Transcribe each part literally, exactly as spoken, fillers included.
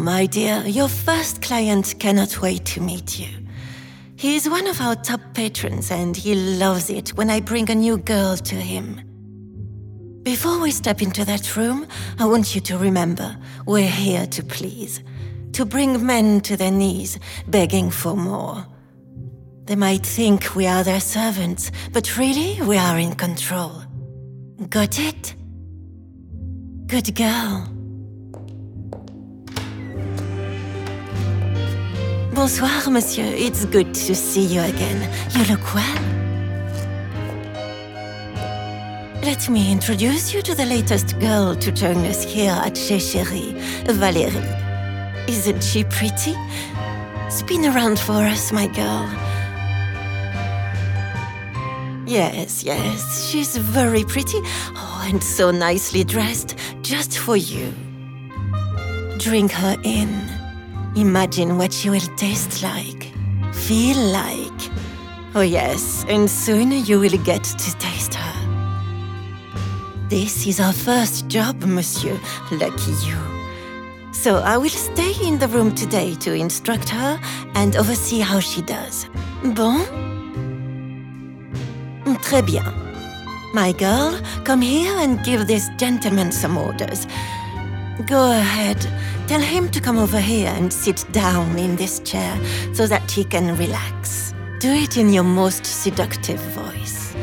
my dear, your first client cannot wait to meet you. He is one of our top patrons and he loves it when I bring a new girl to him. Before we step into that room, I want you to remember, we're here to please, to bring men to their knees, begging for more. They might think we are their servants, but really we are in control. Got it? Good girl. Bonsoir, monsieur. It's good to see you again. You look well. Let me introduce you to the latest girl to join us here at Chez Chérie, Valérie. Isn't she pretty? Spin around for us, my girl. Yes, yes, she's very pretty. Oh, and so nicely dressed, just for you. Drink her in. Imagine what she will taste like, feel like. Oh yes, and soon you will get to taste her. This is our first job, monsieur. Lucky you. So I will stay in the room today to instruct her and oversee how she does. Bon? Très bien. My girl, come here and give this gentleman some orders. Go ahead. Tell him to come over here and sit down in this chair so that he can relax. Do it in your most seductive voice.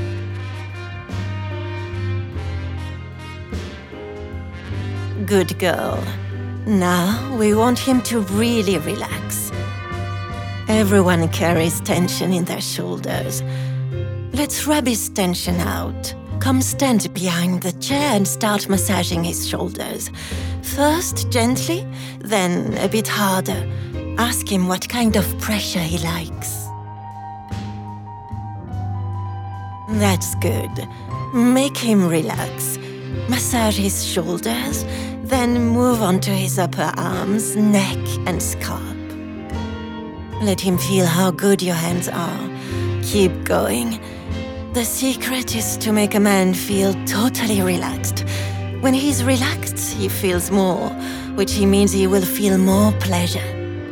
Good girl. Now we want him to really relax. Everyone carries tension in their shoulders. Let's rub his tension out. Come stand behind the chair and start massaging his shoulders. First gently, then a bit harder. Ask him what kind of pressure he likes. That's good. Make him relax. Massage his shoulders, then move on to his upper arms, neck, and scalp. Let him feel how good your hands are. Keep going. The secret is to make a man feel totally relaxed. When he's relaxed, he feels more, which means he will feel more pleasure.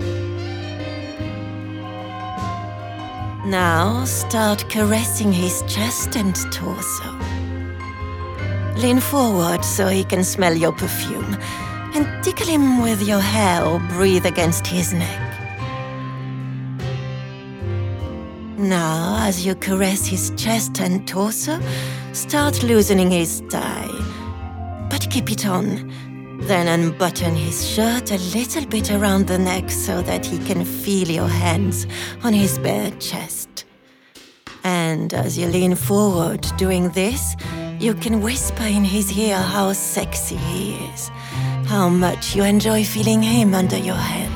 Now start caressing his chest and torso. Lean forward so he can smell your perfume, and tickle him with your hair or breathe against his neck. Now, as you caress his chest and torso, start loosening his tie. But keep it on. Then unbutton his shirt a little bit around the neck so that he can feel your hands on his bare chest. And as you lean forward doing this, you can whisper in his ear how sexy he is, how much you enjoy feeling him under your hands.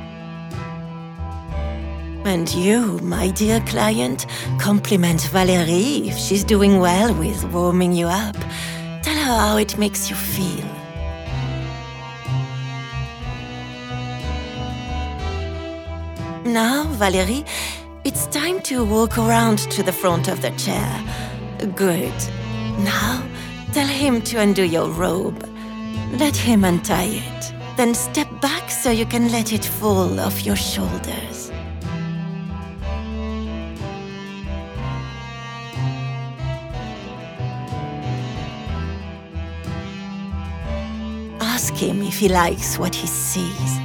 And you, my dear client, compliment Valérie if she's doing well with warming you up. Tell her how it makes you feel. Now, Valérie, it's time to walk around to the front of the chair. Good. Now, tell him to undo your robe. Let him untie it. Then step back so you can let it fall off your shoulders. Ask him if he likes what he sees.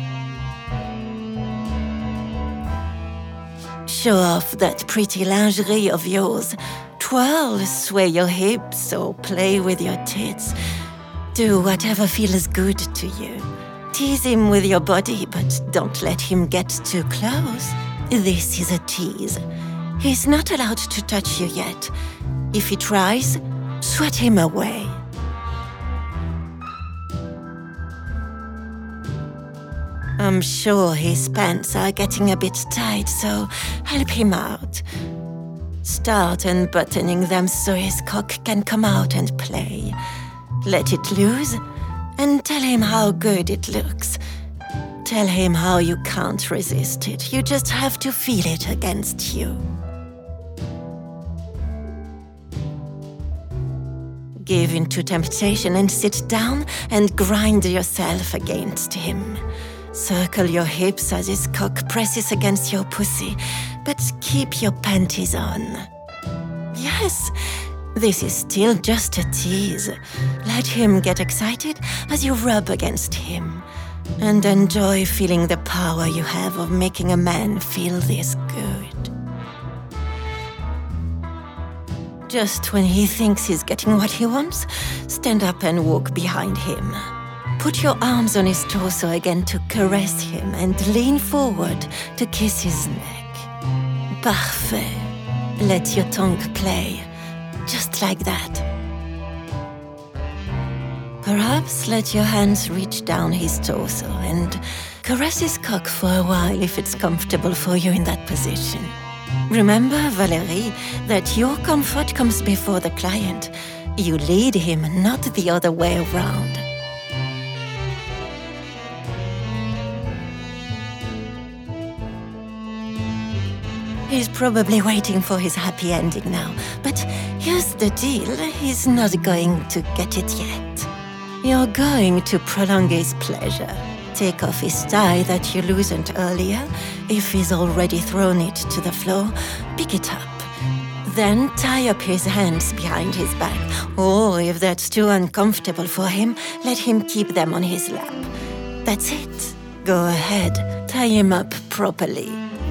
Show off that pretty lingerie of yours. Twirl, sway your hips, or play with your tits. Do whatever feels good to you. Tease him with your body, but don't let him get too close. This is a tease. He's not allowed to touch you yet. If he tries, swat him away. I'm sure his pants are getting a bit tight, so help him out. Start unbuttoning them so his cock can come out and play. Let it loose, and tell him how good it looks. Tell him how you can't resist it. You just have to feel it against you. Give in to temptation and sit down and grind yourself against him. Circle your hips as his cock presses against your pussy, but keep your panties on. Yes, this is still just a tease. Let him get excited as you rub against him, and enjoy feeling the power you have of making a man feel this good. Just when he thinks he's getting what he wants, stand up and walk behind him. Put your arms on his torso again to caress him and lean forward to kiss his neck. Parfait. Let your tongue play, just like that. Perhaps let your hands reach down his torso and caress his cock for a while if it's comfortable for you in that position. Remember, Valérie, that your comfort comes before the client. You lead him, not the other way around. He's probably waiting for his happy ending now, but here's the deal, he's not going to get it yet. You're going to prolong his pleasure. Take off his tie that you loosened earlier. If he's already thrown it to the floor, pick it up. Then tie up his hands behind his back. Or if that's too uncomfortable for him, let him keep them on his lap. That's it. Go ahead, tie him up properly.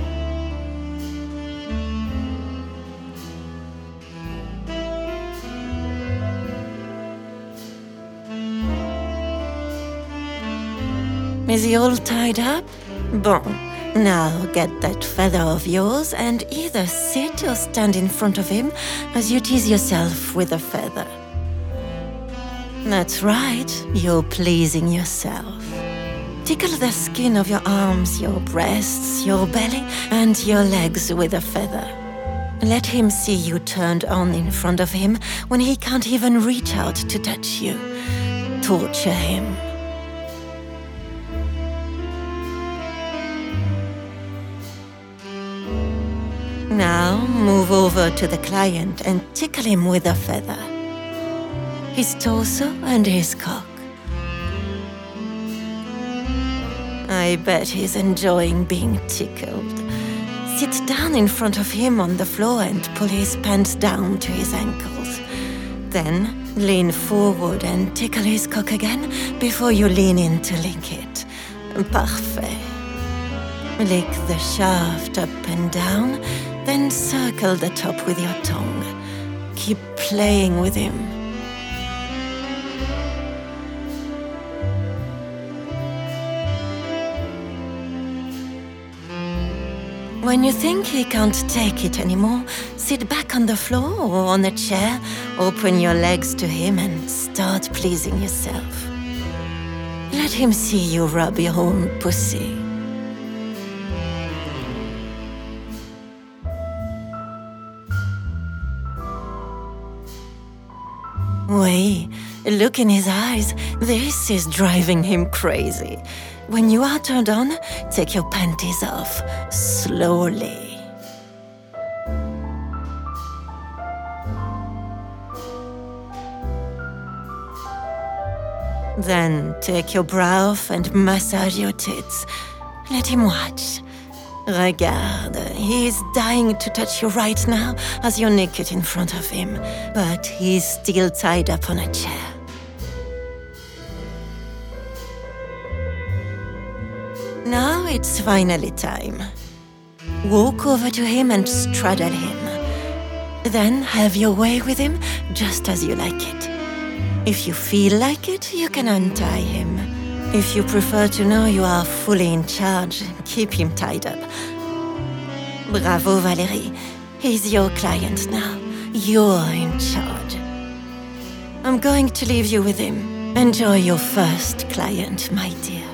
Is he all tied up? Bon. Now get that feather of yours and either sit or stand in front of him as you tease yourself with the feather. That's right, you're pleasing yourself. Tickle the skin of your arms, your breasts, your belly, and your legs with a feather. Let him see you turned on in front of him when he can't even reach out to touch you. Torture him. Now, move over to the client and tickle him with a feather. His torso and his cock. I bet he's enjoying being tickled. Sit down in front of him on the floor and pull his pants down to his ankles. Then, lean forward and tickle his cock again before you lean in to lick it. Parfait. Lick the shaft up and down, then circle the top with your tongue. Keep playing with him. When you think he can't take it anymore, sit back on the floor or on a chair, open your legs to him and start pleasing yourself. Let him see you rub your own pussy. Oui, look in his eyes. This is driving him crazy. When you are turned on, take your panties off, slowly. Then take your bra off and massage your tits. Let him watch. Regarde, he's dying to touch you right now as you're naked in front of him, but he's still tied up on a chair. Now it's finally time. Walk over to him and straddle him. Then have your way with him just as you like it. If you feel like it, you can untie him. If you prefer to know you are fully in charge, keep him tied up. Bravo, Valérie. He's your client now. You're in charge. I'm going to leave you with him. Enjoy your first client, my dear.